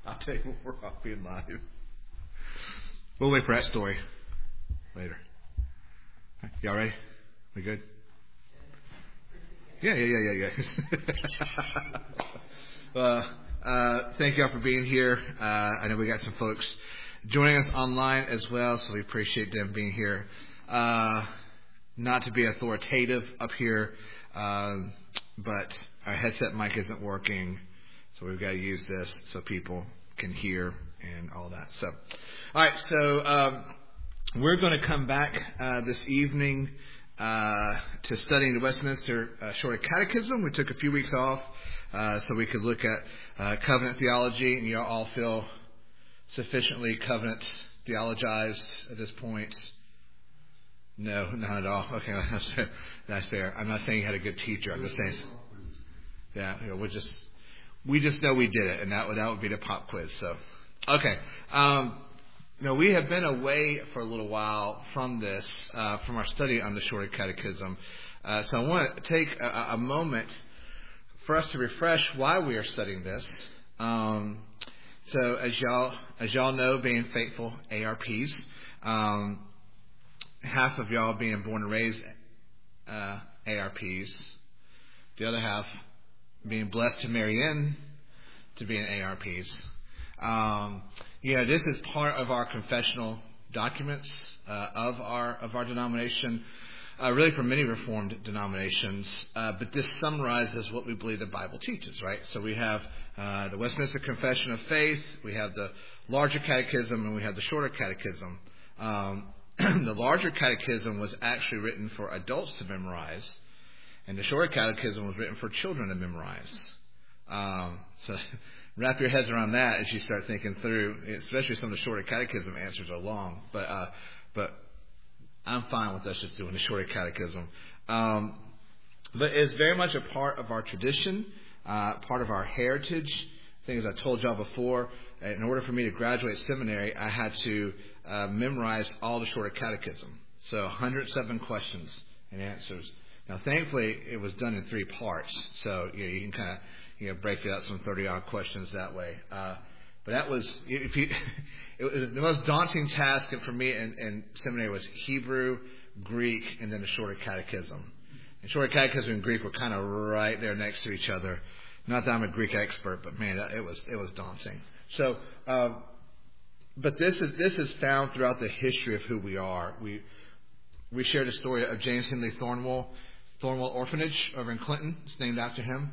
I'll tell you more. I'll be in live. We'll wait for that story later. Y'all ready? We good? Yeah. Thank y'all for being here. I know we got some folks joining us online as well, so we appreciate them being here. Not to be authoritative up here, but our headset mic isn't working, so we've got to use this so people can hear and all that. So, all right, so we're going to come back this evening to studying the Westminster Shorter Catechism. We took a few weeks off so we could look at covenant theology, and you all feel sufficiently covenant theologized at this point? No, not at all. Okay, that's fair. I'm not saying you had a good teacher. I'm just saying, we just know we did it, and that would be the pop quiz. So, okay. We have been away for a little while from this, from our study on the Shorter Catechism. So I want to take a moment for us to refresh why we are studying this. So as y'all know, being faithful ARPs, half of y'all being born and raised ARPs, the other half being blessed to marry in to being ARPs. This is part of our confessional documents of our denomination, really for many Reformed denominations. But this summarizes what we believe the Bible teaches, right? So we have the Westminster Confession of Faith, we have the larger catechism, and we have the shorter catechism. The larger catechism was actually written for adults to memorize, and the shorter catechism was written for children to memorize. So wrap your heads around that as you start thinking through, especially some of the shorter catechism answers are long, but I'm fine with us just doing the shorter catechism. But it's very much a part of our tradition, part of our heritage. Things I told y'all before, in order for me to graduate seminary, I had to memorize all the shorter catechism. So 107 questions and answers. Now, thankfully, it was done in 3 parts, so you can kind of break it up some 30-odd questions that way. But that was it was the most daunting task for me in seminary was Hebrew, Greek, and then the shorter catechism. And shorter catechism and Greek were kind of right there next to each other. Not that I'm a Greek expert, but man, it was daunting. So, but this is found throughout the history of who we are. We shared a story of James Henley Thornwell Orphanage over in Clinton. It's named after him.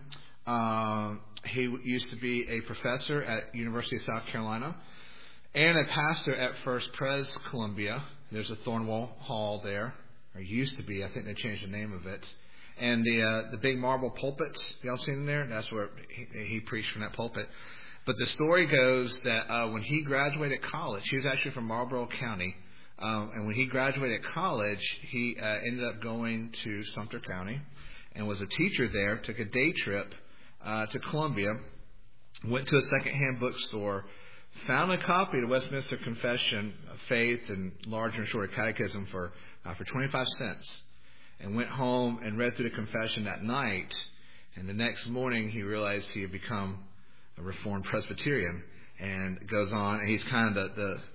He used to be a professor at University of South Carolina and a pastor at First Pres Columbia. There's a Thornwell Hall there, or used to be. I think they changed the name of it. And the big marble pulpit, y'all seen there? That's where he preached from that pulpit. But the story goes that when he graduated college, he was actually from Marlborough County. And when he graduated college, he ended up going to Sumter County and was a teacher there, took a day trip to Columbia, went to a secondhand bookstore, found a copy of the Westminster Confession of Faith and larger and shorter catechism for 25 cents, and went home and read through the confession that night. And the next morning, he realized he had become a Reformed Presbyterian, and goes on. And he's kind of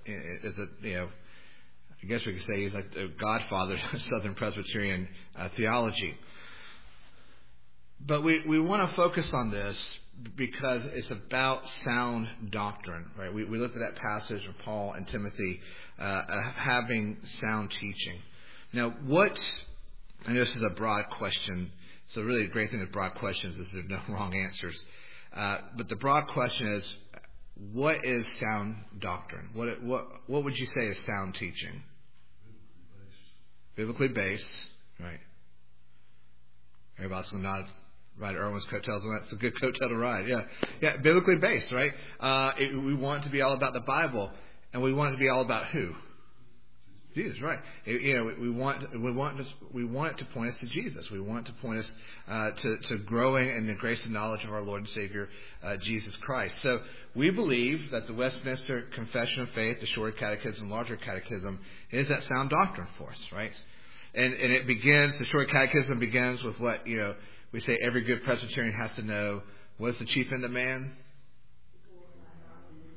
I guess we could say he's like the godfather of Southern Presbyterian theology. But we want to focus on this because it's about sound doctrine, right? We looked at that passage of Paul and Timothy having sound teaching. Now, I know this is a broad question, so really the great thing with broad questions is there's no wrong answers. But the broad question is, what is sound doctrine? What would you say is sound teaching? Biblically based, right? Everybody's going to nod. Right, Irwin's coattails on that. It's a good coattail to ride. Yeah, biblically based, right? We want it to be all about the Bible, and we want it to be all about who? Jesus, right? We want it to point us to Jesus. We want it to point us to growing in the grace and knowledge of our Lord and Savior Jesus Christ. So we believe that the Westminster Confession of Faith, the Shorter Catechism, larger Catechism, is that sound doctrine for us, right? And it begins. The Shorter Catechism begins with what we say every good Presbyterian has to know. What's the chief end of man?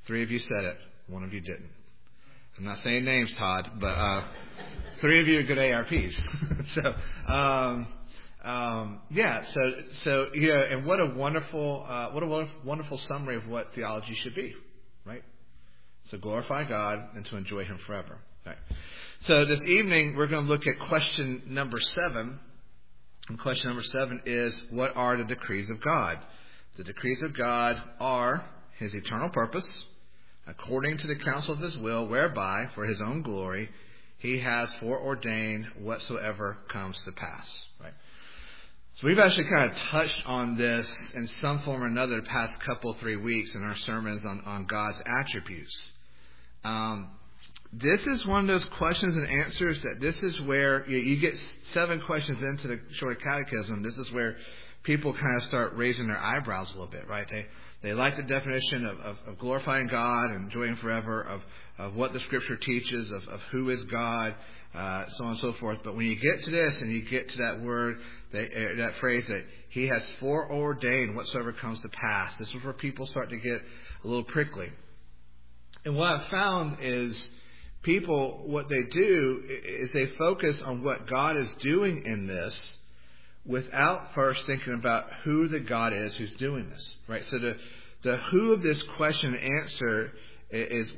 3 of you said it. 1 of you didn't. I'm not saying names, Todd, but 3 of you are good ARPs. And what a wonderful summary of what theology should be, right? So glorify God and to enjoy Him forever. Right. So this evening we're going to look at question number 7. And question number 7 is, what are the decrees of God? The decrees of God are His eternal purpose, according to the counsel of His will, whereby, for His own glory, He has foreordained whatsoever comes to pass. Right. So we've actually kind of touched on this in some form or another the past 3 weeks in our sermons on God's attributes. This is one of those questions and answers that this is where you get 7 questions into the short catechism. This is where people kind of start raising their eyebrows a little bit, right? They like the definition of glorifying God and enjoying forever, of what the Scripture teaches, of who is God, so on and so forth. But when you get to this and you get to that word, that phrase that He has foreordained whatsoever comes to pass, this is where people start to get a little prickly. And what I've found is people, what they do is they focus on what God is doing in this without first thinking about who the God is who's doing this, right? So the who of this question and answer is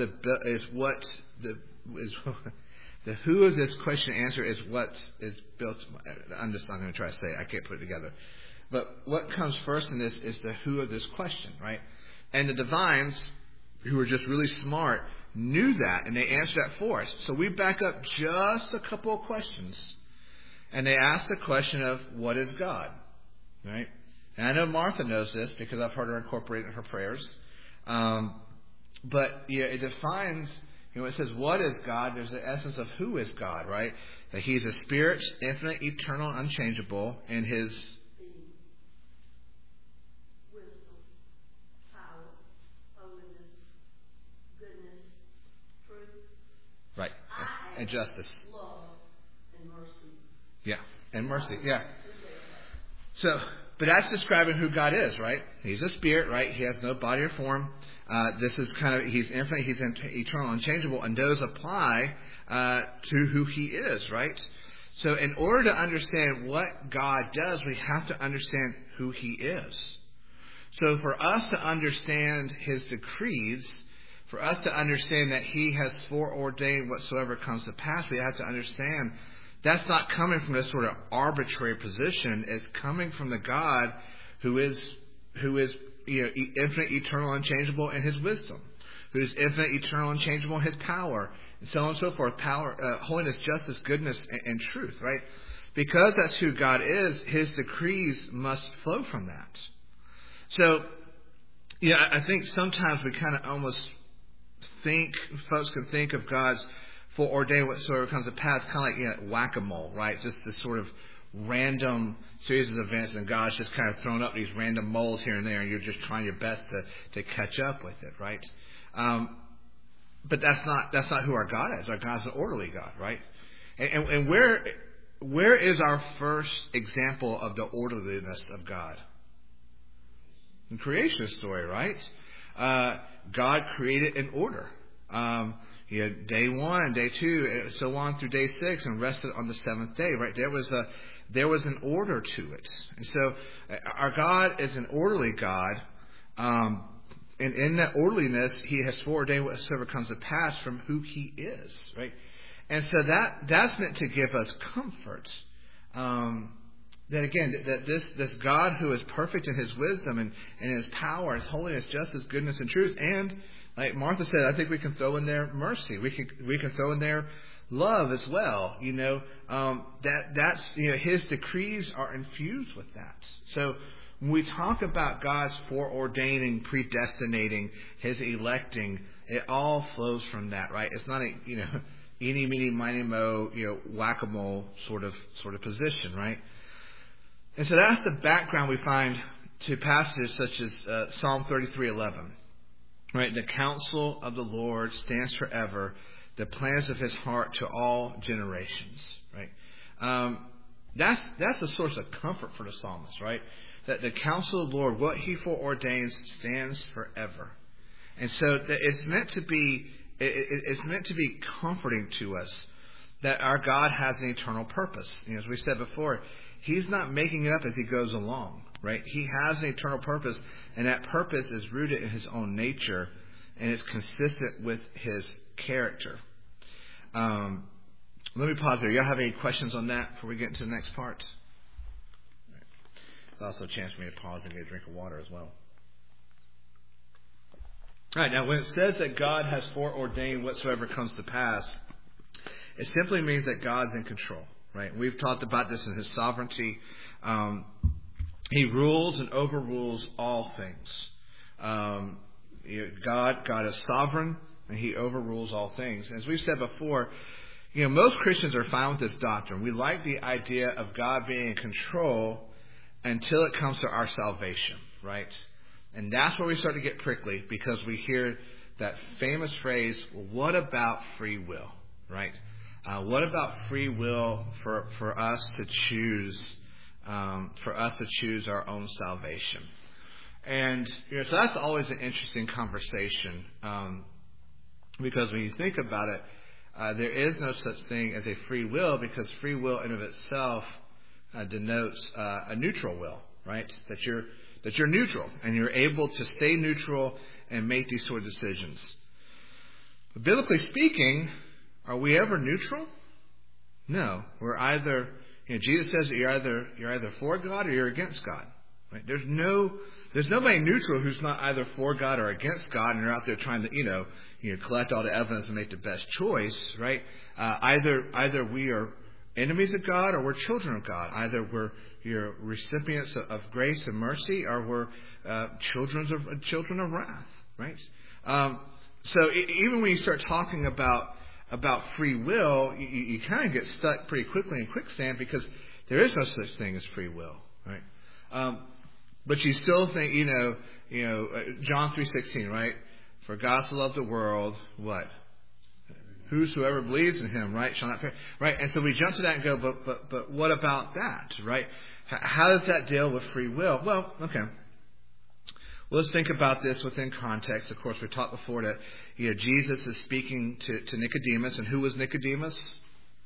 the who of this question and answer is what is built. I'm going to try to say it. I can't put it together. But what comes first in this is the who of this question, right? And the divines, who are just really smart, knew that, and they answered that for us. So we back up just a couple of questions, and they asked the question of, what is God? Right? And I know Martha knows this because I've heard her incorporate it in her prayers. But it defines, it says, what is God? There's the essence of who is God, right? That He's a spirit, infinite, eternal, unchangeable, and His right, and justice. Love and mercy. Yeah, and mercy. Yeah. So, but that's describing who God is, right? He's a spirit, right? He has no body or form. This is He's infinite, He's eternal, unchangeable, and those apply to who He is, right? So, in order to understand what God does, we have to understand who He is. So, for us to understand His decrees, for us to understand that He has foreordained whatsoever comes to pass, we have to understand that's not coming from this sort of arbitrary position. It's coming from the God who is infinite, eternal, unchangeable in His wisdom, who is infinite, eternal, unchangeable in His power, and so on and so forth. Power, holiness, justice, goodness, and truth. Right? Because that's who God is, His decrees must flow from that. So, I think sometimes we kind of almost folks can think of God's foreordained whatsoever comes to pass kind of like whack-a-mole, right? Just this sort of random series of events, and God's just kind of thrown up these random moles here and there, and you're just trying your best to catch up with it, right? But that's not who our God is. Our God's an orderly God, right? And where is our first example of the orderliness of God? In creation story, right? God created in order. He had day 1, day 2, so on through day 6, and rested on the 7th day. Right? There was an order to it, and so our God is an orderly God, and in that orderliness, He has foreordained whatsoever comes to pass from who He is. Right? And so that's meant to give us comfort. That again, that this God who is perfect in His wisdom and in His power, His holiness, justice, goodness, and truth, and like Martha said, I think we can throw in there mercy. We can throw in there love as well. That's His decrees are infused with that. So when we talk about God's foreordaining, predestinating, His electing, it all flows from that, right? It's not a eeny, meeny, miny, mo, whack-a-mole sort of position, right? And so that's the background we find to passages such as Psalm 33:11. Right? The counsel of the Lord stands forever, the plans of His heart to all generations. Right? That's a source of comfort for the psalmist, right? That the counsel of the Lord, what He foreordains, stands forever. And so it's meant to be comforting to us that our God has an eternal purpose. As we said before, He's not making it up as He goes along, right? He has an eternal purpose, and that purpose is rooted in His own nature, and it's consistent with His character. Let me pause there. Y'all have any questions on that before we get into the next part? It's also a chance for me to pause and get a drink of water as well. All right, now when it says that God has foreordained whatsoever comes to pass, it simply means that God's in control, right? We've talked about this in His sovereignty. He rules and overrules all things. God is sovereign, and He overrules all things. As we've said before, most Christians are fine with this doctrine. We like the idea of God being in control until it comes to our salvation, right? And that's where we start to get prickly, because we hear that famous phrase, well, what about free will, right? What about free will for us to choose our own salvation? And so that's always an interesting conversation, because when you think about it, there is no such thing as a free will, because free will in of itself denotes a neutral will, right? That you're neutral and you're able to stay neutral and make these sort of decisions. But biblically speaking, are we ever neutral? No. We're either, Jesus says that you're either for God or you're against God. Right? There's nobody neutral who's not either for God or against God, and you're out there trying to collect all the evidence and make the best choice, right? Either we are enemies of God or we're children of God. Either we're recipients of grace and mercy, or we're children of wrath, right? So even when you start talking about free will, you kind of get stuck pretty quickly in quicksand, because there is no such thing as free will, right? But you still think, John 3:16, right? For God so loved the world, what? Whosoever believes in Him, right, shall not perish, right? And so we jump to that and go, but what about that, right? How does that deal with free will? Well, okay. Well, let's think about this within context. Of course, we talked before that Jesus is speaking to Nicodemus, and who was Nicodemus?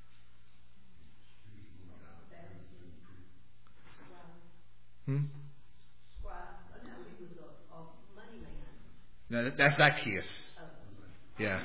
No, that's Zacchaeus. Yeah.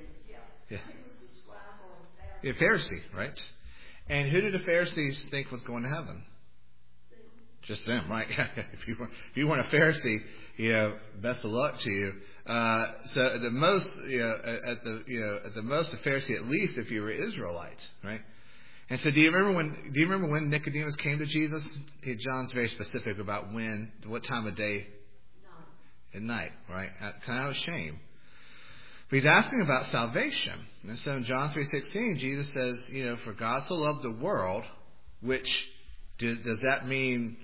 A Pharisee, right? And who did the Pharisees think was going to heaven? Just them, right? If you weren't a Pharisee, best of luck to you. So at the most, at the most, a Pharisee, at least if you were Israelite, right? And so, do you remember when Nicodemus came to Jesus? John's very specific about what time of day? At night, right? Kind of a shame. But he's asking about salvation. And so in John 3:16, Jesus says, for God so loved the world, which does that mean,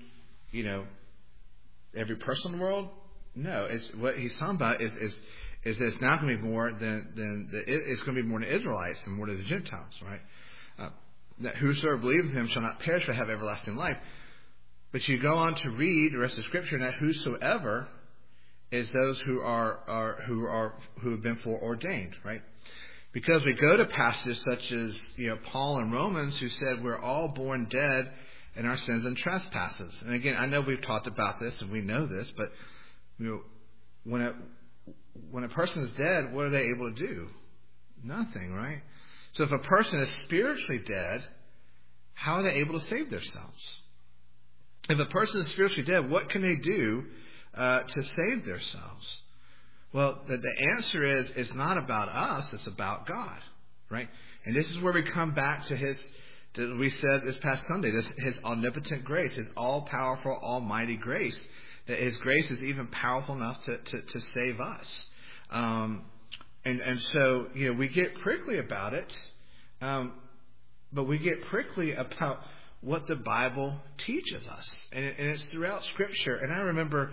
every person in the world? No. It's what he's talking about is it's not going to be more it's going to be more than the Israelites and more than the Gentiles, right? That whosoever believes in Him shall not perish but have everlasting life. But you go on to read the rest of Scripture, and that whosoever is those who have been foreordained, right? Because we go to passages such as Paul in Romans, who said we're all born dead in our sins and trespasses. And again, I know we've talked about this and we know this, but when a person is dead, what are they able to do? Nothing, right? So if a person is spiritually dead, how are they able to save themselves? If a person is spiritually dead, what can they do to save themselves? Well, the answer is, it's not about us, it's about God, right? And this is where we come back to we said this past Sunday, His omnipotent grace, His all-powerful, almighty grace, that His grace is even powerful enough to save us. And so, we get prickly about it, but we get prickly about what the Bible teaches us. And it's throughout Scripture. And I remember,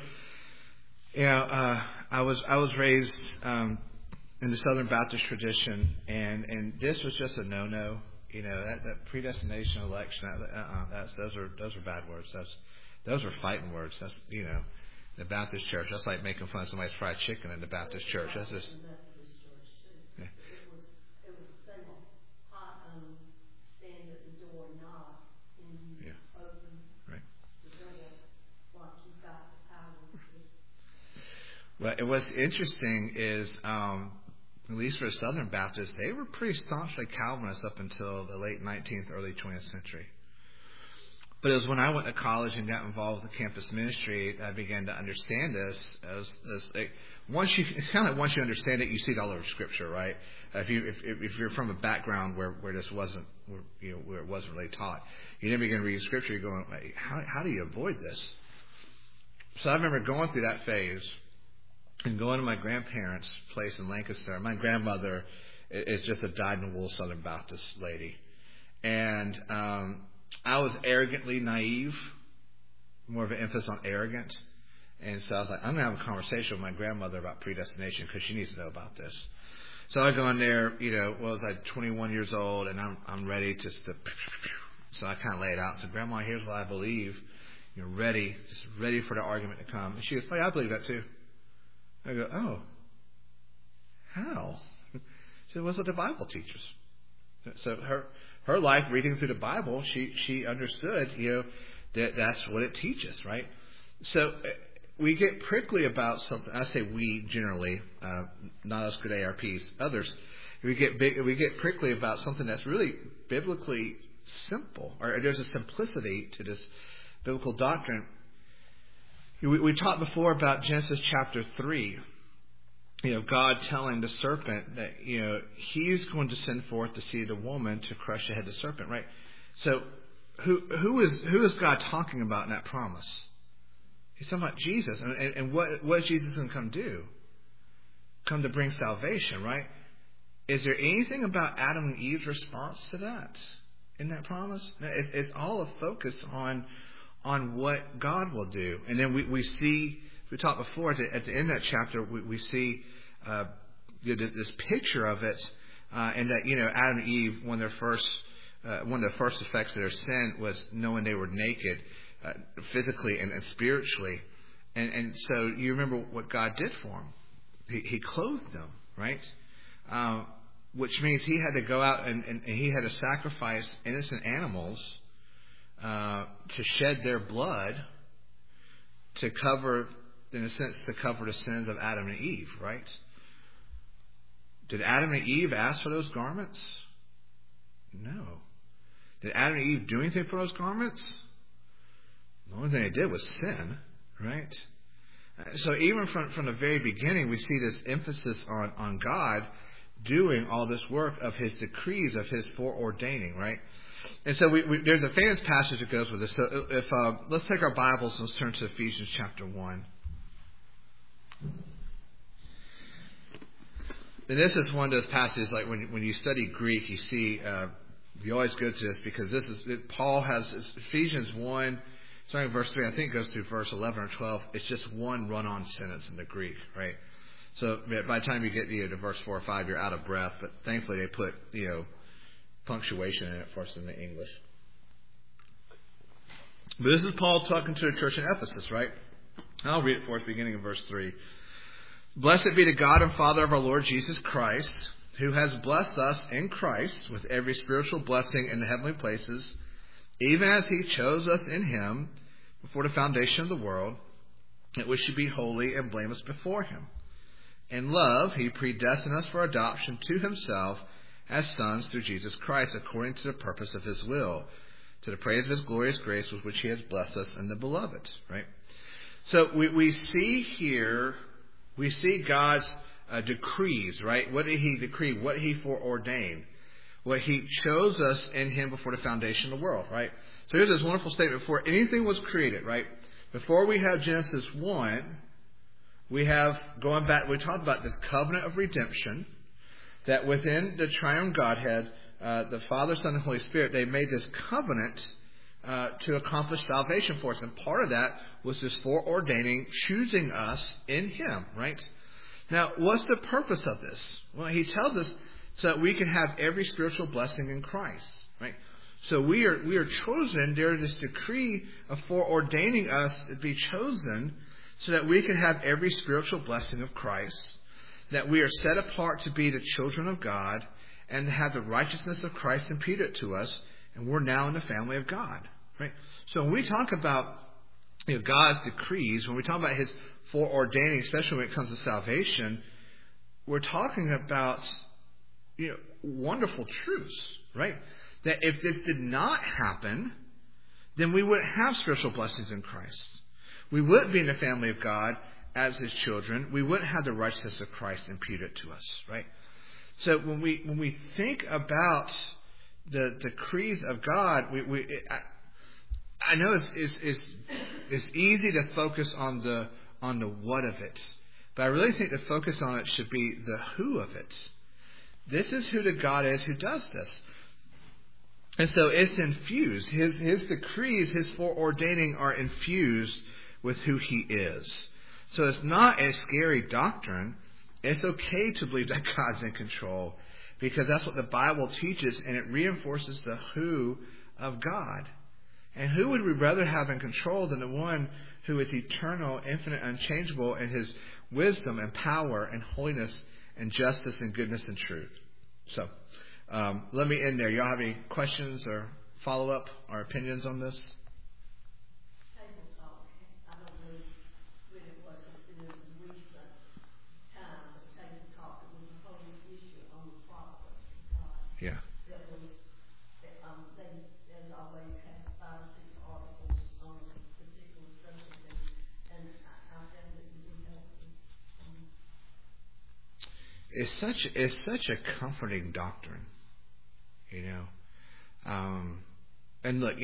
I was raised in the Southern Baptist tradition, and this was just a no-no. That predestination election, those are bad words. Those are fighting words. That's The Baptist church. That's like making fun of somebody's fried chicken in the Baptist church. That's just. The Methodist church too. Yeah. It was a thing of hot stand at the door, knock, and you open Right. the door like you got the power. Well, what's interesting is, at least for Southern Baptists, they were pretty staunchly Calvinist up until the late 19th, early 20th century. But it was when I went to college and got involved with the campus ministry, I began to understand this. Once you understand it, you see it all over Scripture, right? If you're from a background where this wasn't, where it wasn't really taught, you then begin reading Scripture. You're going, how do you avoid this? So I remember going through that phase and going to my grandparents' place in Lancaster. My grandmother is just a dyed-in-the-wool Southern Baptist lady, and I was arrogantly naive, more of an emphasis on arrogant. And so I was like, I'm going to have a conversation with my grandmother about predestination because she needs to know about this. So I go in there, I was like 21 years old, and I'm ready just to. So I kind of lay it out. So, Grandma, here's what I believe. You're ready, just ready for the argument to come. And she goes, oh, yeah, I believe that too. I go, oh, how? She said, what's what the Bible teaches? So her life reading through the Bible, she understood, that's what it teaches, right? So we get prickly about something. I say we generally, not us good ARPs, others. We get prickly about something that's really biblically simple, or there's a simplicity to this biblical doctrine. We talked before about Genesis chapter 3. God telling the serpent that, he's going to send forth the seed of the woman to crush the head of the serpent, right? So who is God talking about in that promise? He's talking about Jesus. And what is Jesus going to come do? Come to bring salvation, right? Is there anything about Adam and Eve's response to that in that promise? It's all a focus on what God will do. And then we see, we talked before, at the end of that chapter, we see this picture of it, and that, Adam and Eve, one of the first effects of their sin was knowing they were naked, physically and spiritually. And so you remember what God did for them. He clothed them, right? Which means he had to go out and he had to sacrifice innocent animals to shed their blood to cover, in a sense, to cover the sins of Adam and Eve, right? Did Adam and Eve ask for those garments? No. Did Adam and Eve do anything for those garments? The only thing they did was sin, right? So even from the very beginning, we see this emphasis on God doing all this work of His decrees, of His foreordaining, right? And so there's a famous passage that goes with this. So if let's take our Bibles and let's turn to Ephesians chapter 1. And this is one of those passages, like when you study Greek, you see, you always go to this because Paul has Ephesians 1, starting verse 3, I think it goes through verse 11 or 12. It's just one run-on sentence in the Greek, right? So by the time you get to verse 4 or 5, you're out of breath. But thankfully they put, punctuation in it for us in the English. But this is Paul talking to the church in Ephesus, right? I'll read it for us, beginning in verse 3. Blessed be the God and Father of our Lord Jesus Christ, who has blessed us in Christ with every spiritual blessing in the heavenly places, even as He chose us in Him before the foundation of the world, that we should be holy and blameless before Him. In love, He predestined us for adoption to Himself as sons through Jesus Christ, according to the purpose of His will, to the praise of His glorious grace with which He has blessed us in the Beloved. Right? So we see here, we see God's decrees, right? What did He decree? What He foreordained? What He chose us in Him before the foundation of the world, right? So here's this wonderful statement. Before anything was created, right? Before we have Genesis 1, we have, going back, we talked about this covenant of redemption, that within the triune Godhead, the Father, Son, and Holy Spirit, they made this covenant to accomplish salvation for us. And part of that was this foreordaining, choosing us in Him, right? Now, what's the purpose of this? Well, He tells us so that we can have every spiritual blessing in Christ, right? So we are chosen. There is this decree of foreordaining us to be chosen so that we can have every spiritual blessing of Christ, that we are set apart to be the children of God and to have the righteousness of Christ imputed to us, and we're now in the family of God. Right? So when we talk about God's decrees, when we talk about His foreordaining, especially when it comes to salvation, we're talking about wonderful truths, right? That if this did not happen, then we wouldn't have spiritual blessings in Christ. We wouldn't be in the family of God as His children. We wouldn't have the righteousness of Christ imputed to us, right? So when we think about the decrees of God, I know it's easy to focus on the what of it, but I really think the focus on it should be the who of it. This is who the God is who does this. And so it's infused. His decrees, His foreordaining are infused with who He is. So it's not a scary doctrine. It's okay to believe that God's in control, because that's what the Bible teaches, and it reinforces the who of God. And who would we rather have in control than the one who is eternal, infinite, unchangeable in His wisdom and power and holiness and justice and goodness and truth? So let me end there. Y'all have any questions or follow-up or opinions on this? Table talk. I don't know when it was in the recent times of table talk. It was a whole issue on the providence of God. Yeah. That was, they, as always, had 5 or 6 articles on a particular subject, and I found it really helpful. It's such a comforting doctrine, and look,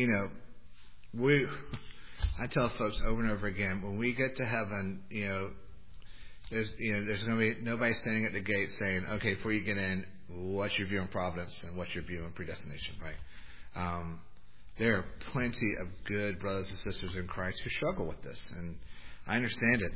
I tell folks over and over again, when we get to heaven, there's going to be nobody standing at the gate saying, okay, before you get in, what's your view on providence and what's your view on predestination, right? There are plenty of good brothers and sisters in Christ who struggle with this, and I understand it.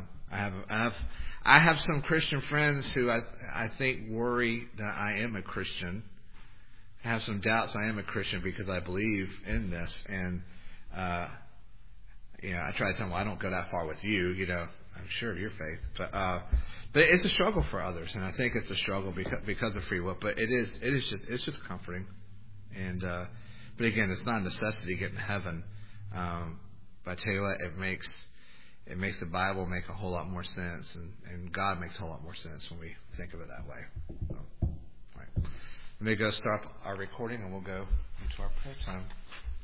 I have some Christian friends who I think worry that I am a Christian. I have some doubts I am a Christian because I believe in this, and I try to tell them, well, I don't go that far with you. I'm sure of your faith, but it's a struggle for others, and I think it's a struggle because of free will. But it's just comforting, and but again, it's not a necessity to get in heaven. But I tell you what, it makes the Bible make a whole lot more sense, and God makes a whole lot more sense when we think of it that way. So, all right. Let me go stop our recording, and we'll go into our prayer time.